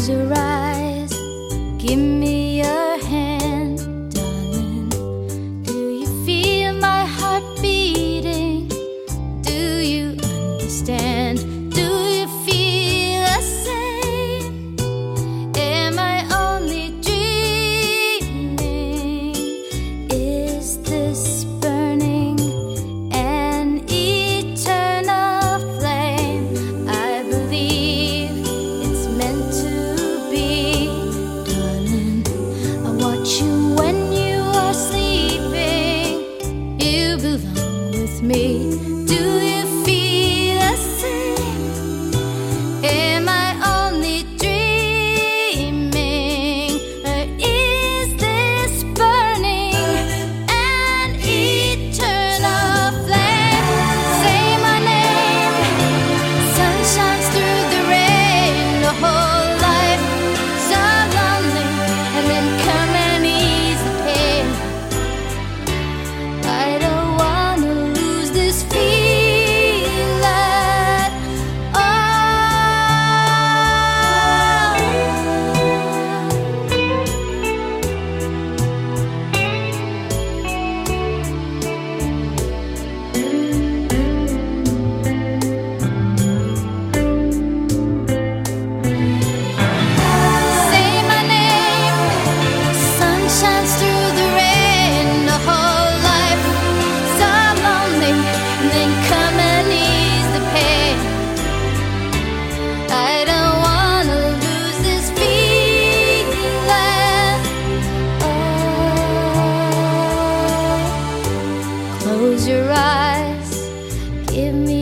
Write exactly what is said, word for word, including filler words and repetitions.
Close your eyes, give me your hand, darling. Do you feel my heart beating? Do you understand? Do you feel the same? Am I only dreaming? Is this burning an eternal flame? I believe it's meant to be, darling. I watch you when you are sleeping. You belong with me. Do you feel the same? Am I only dreaming? Or is this burning an eternal flame? Say my name. Sun shines through the rain. The whole life so lonely, and then come and ease the pain. I don't wanna lose this feeling at Say my name. Sun shines through the rain. The whole life so lonely, and then come and ease the pain. I don't wanna lose this feeling. Oh, close your eyes, give me